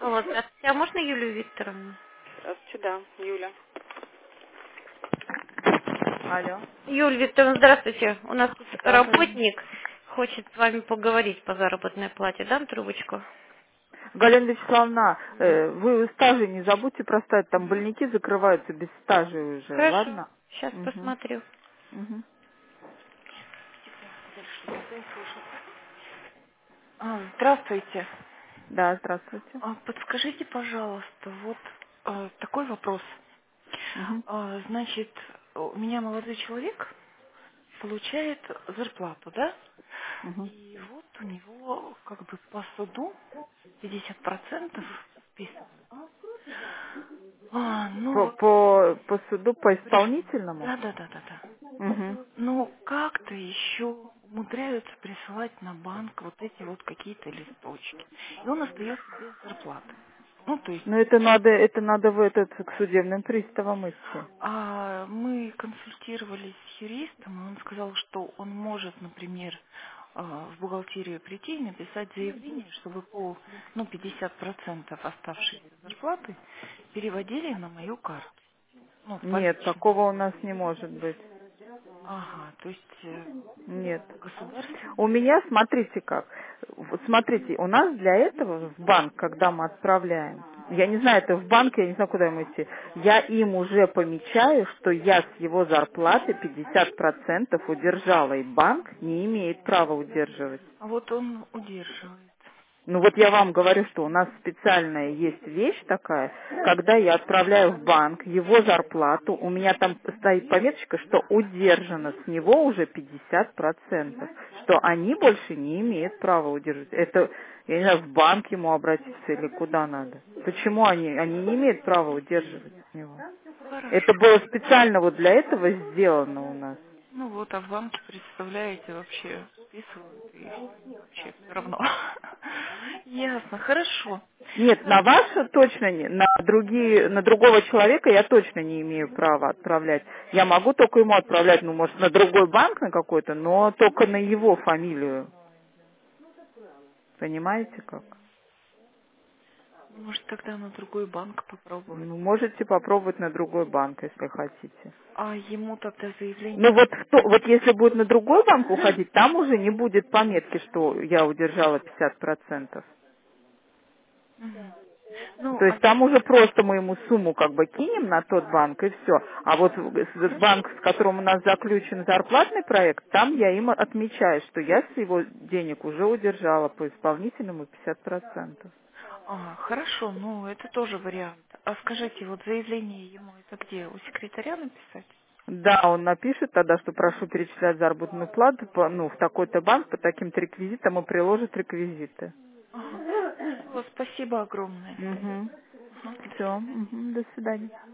Алло, здравствуйте. А можно Юлию Викторовну? Здравствуйте, да, Юля. Алло. Юлия Викторовна, здравствуйте. У нас тут Да, говорим. работник хочет с вами поговорить по заработной плате. Дам трубочку? Галина Вячеславовна, вы стажи не забудьте проставить, там больники закрываются без стажей уже, Хорошо. ладно? Сейчас Угу. посмотрю. Угу. Здравствуйте. Да, здравствуйте. Подскажите, пожалуйста, вот такой вопрос. Угу. Значит, у меня молодой человек получает зарплату, да? Угу. И вот у него как бы по суду 50% списывают. По, Ну, по суду, по пришли. исполнительному? Да. Угу. Ну, как-то еще умудряются присылать на банк вот эти вот какие-то листочки. И он остается без зарплаты. Ну, то есть, Ну это надо в этот к судебным приставам идти. мы консультировались с юристом, и он сказал, что он может, например, в бухгалтерию прийти и написать заявление, чтобы 50% оставшейся зарплаты переводили на мою карту. Ну, по Нет, личному. такого у нас не может быть. Ага, то есть Нет. У государственные. меня, смотрите как. Вот смотрите, у нас для этого в банк, когда мы отправляем, я не знаю, это в банк, я не знаю, куда ему идти, я им уже помечаю, что я с его зарплаты 50% удержала, и банк не имеет права удерживать. А вот он удерживает. Ну вот я вам говорю, что у нас специальная есть вещь такая, когда я отправляю в банк его зарплату, у меня там стоит пометочка, что удержано с него уже 50%, что они больше не имеют права удержать. Это, я не знаю, в банк ему обратиться или куда надо. Почему они не имеют права удерживать с него? Это Хорошо. было специально вот для этого сделано у нас. Ну вот, а в банке, представляете, вообще списывают и вообще все равно. Ясно, хорошо. Нет, на вас точно не, на другого человека я точно не имею права отправлять. Я могу только ему отправлять, ну, может, на другой банк на какой-то, но только на его фамилию. Понимаете как? Может, тогда на другой банк попробовать. Ну, можете попробовать на другой банк, если хотите. А ему тогда Ну заявление вот, написать? вот если будет на другой банк уходить, там уже не будет пометки, что я удержала 50%. Мгм. Ну, То а есть там уже просто мы ему сумму как бы кинем на тот банк и все. А вот банк, с которым у нас заключен зарплатный проект, там я им отмечаю, что я с его денег уже удержала по исполнительному 50%. хорошо, ну это тоже вариант. А скажите, вот заявление ему это где? У секретаря написать? Да, он напишет тогда, что прошу перечислять заработную плату ну, в такой-то банк по таким-то реквизитам и приложит реквизиты. Ага. Все, спасибо огромное. Угу. Ага, до Все. свидания. До свидания.